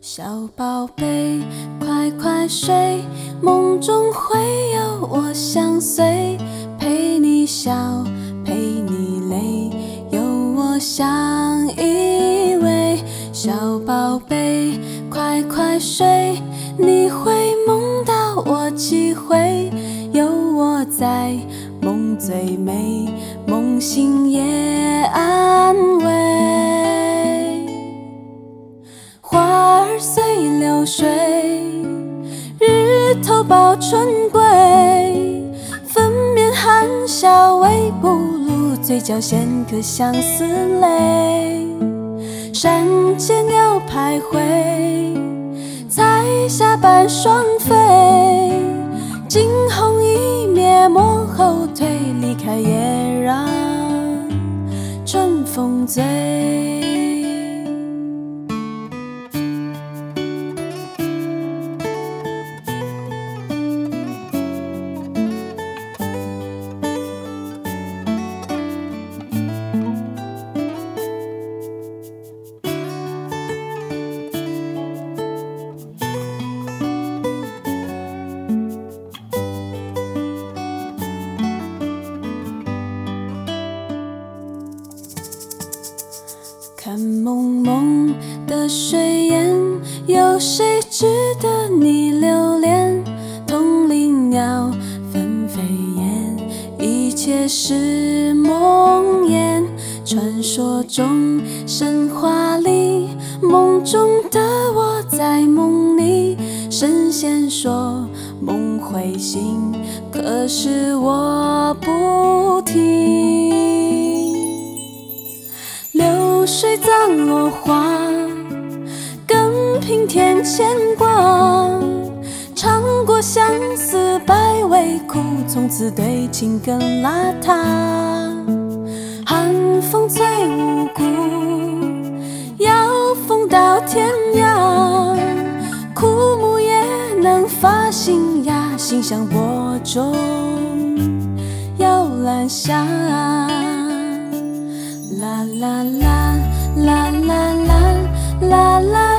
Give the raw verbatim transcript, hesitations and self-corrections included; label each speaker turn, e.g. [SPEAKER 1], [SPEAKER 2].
[SPEAKER 1] 小宝贝，快快睡，梦中会有我相随，陪你笑，陪你泪，有我相依偎。小宝贝，快快睡，你会梦到我几回，有我在，梦最美，梦醒也安慰。花儿随流水，日头抱春归，粉面含笑微不露，嘴角衔颗相思泪。山间鸟徘徊，彩霞伴双飞，惊鸿一瞥莫后退，离开也让春风醉。看蒙蒙的水烟，有谁值得你留恋？同林鸟纷飞燕，一切是梦魇。传说中，神话里，梦中的我在梦里。神仙说梦会醒，可是我不听。流水葬落花，更平添牵挂。尝过相思百味苦，从此对情更邋遢。寒风催无故，要风到天涯。枯木也能发新芽，心向播种摇篮下。啦啦啦啦啦啦啦啦。